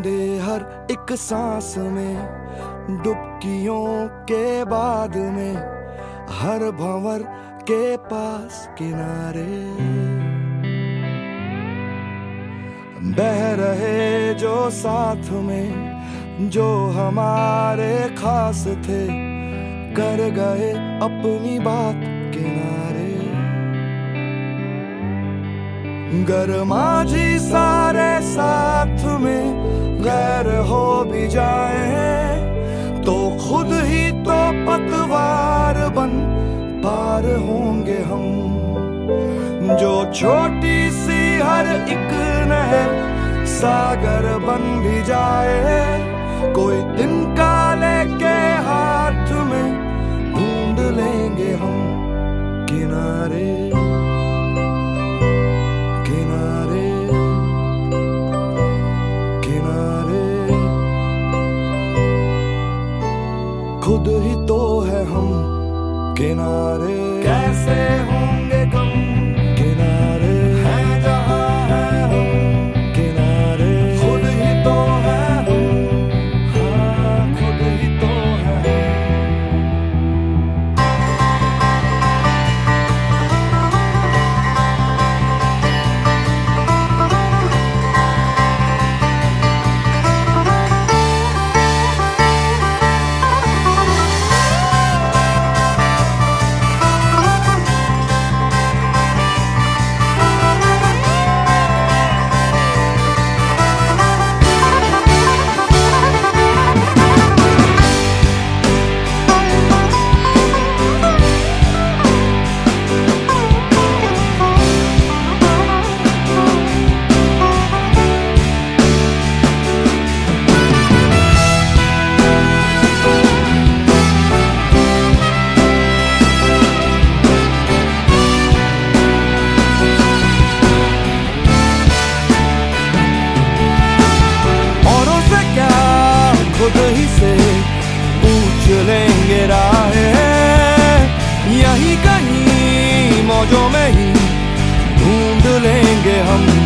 बूंदे हर एक सांस में, डुबकियों के बाद में, हर भंवर के पास किनारे बह रहे जो साथ में, जो हमारे खास थे, कर गए अपनी बात किनारे। गरमा जी सारे साथ में गैर हो भी जाए, तो खुद ही तो पतवार बन पार होंगे हम। जो छोटी सी हर एक नहर सागर बन भी जाए, कोई तिनका लेके हाथ में ढूंढ लेंगे हम किनारे किनारे किनारे। खुद ही तो है हम किनारे, कैसे होंगे कम किनारे, हैं जहाँ है हम किनारे। खुद ही तो है हम, हाँ खुद ही तो है। खुद ही से पूछ लेंगे राहें, यही कहीं मौजों में ही ढूंढ लेंगे हम